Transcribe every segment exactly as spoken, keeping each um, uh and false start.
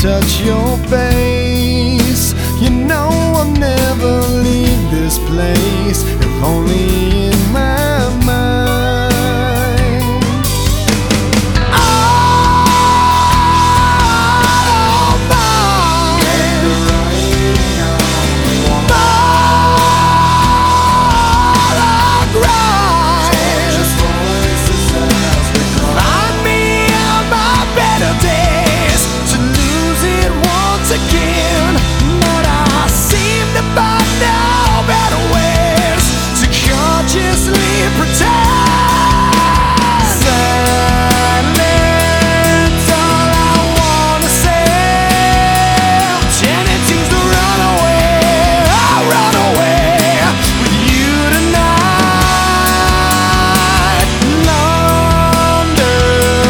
touch your face. You know I'll never leave this place, if only in my mind. Oh, mine. All grind. Find me on my better days to lose it once again, but I seem to find no better ways to consciously pretend. Silence, all I wanna say. Tendencies to run away, I run away with you tonight. Launder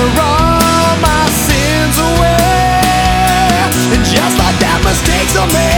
all my sins away, and just like that, mistakes are made.